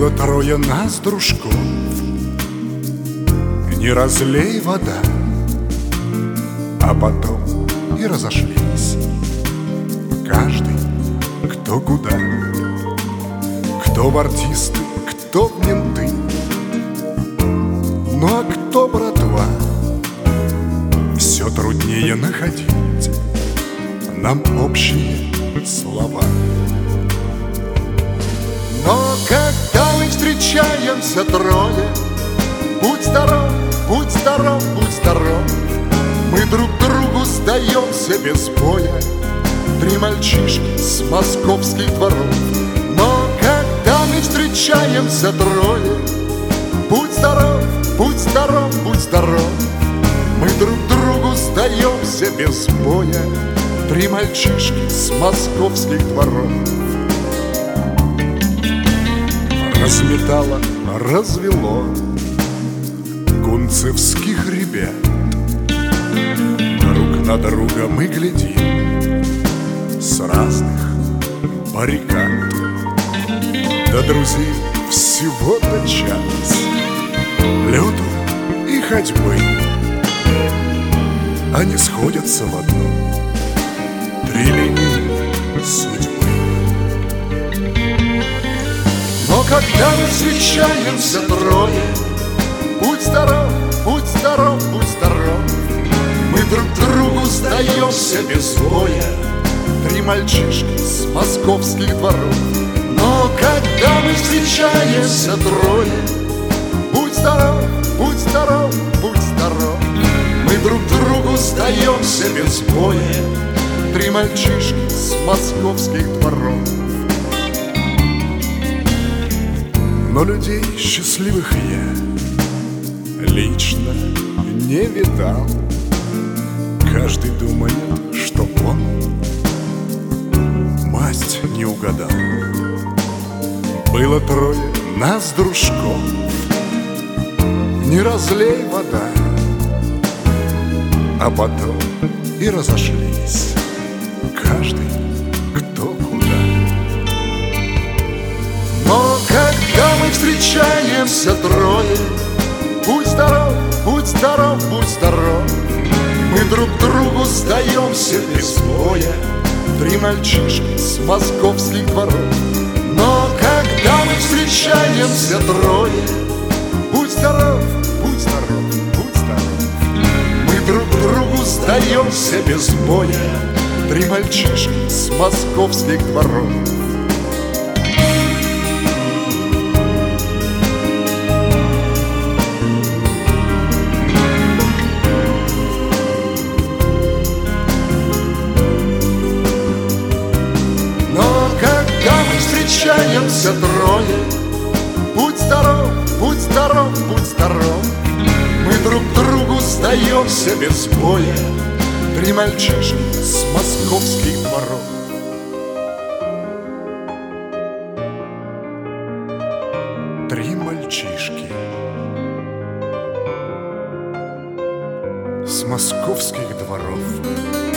Было трое нас, дружков, не разлей вода, а потом и разошлись. Каждый кто куда, кто в артисты, кто в менты, ну а кто, братва, все труднее находить нам общие слова. Но когда мы встречаемся трое, будь здоров, будь здоров, будь здоров, мы друг другу сдаемся без боя, три мальчишки с московских дворов. Но когда мы встречаемся трое, будь здоров, будь здоров, будь здоров, мы друг другу сдаемся без боя, три мальчишки с московских дворов. Разметало, развело кунцевских ребят, друг на друга мы глядим с разных баррикад. До друзей всего-то час лету и ходьбы, они сходятся в одну, три линии судьбы. Но когда мы встречаемся трое, будь здоров, будь здоров, будь здоров, мы друг другу сдаемся без боя, три мальчишки с московских дворов. Но когда мы встречаемся трое, будь здоров, будь здоров, будь здоров, мы друг другу сдаемся без боя, три мальчишки с московских дворов. Но людей счастливых я лично не видал. Каждый думает, что он масть не угадал. Было трое нас, дружков, не разлей вода, а потом и разошлись, каждый кто куда. Но когда мы встречаемся трое, будь здоров, будь здоров, будь здоров, мы друг другу сдаемся без боя, три мальчишки с московских дворов. Но когда мы встречаемся трое, будь здоров, будь здоров, будь здоров, мы друг другу сдаемся без боя, три мальчишки с московских дворов. Встречаемся трое, будь здоров, будь здоров, будь здоров, мы друг другу сдаемся без боя, три мальчишки с московских дворов. Три мальчишки с московских дворов.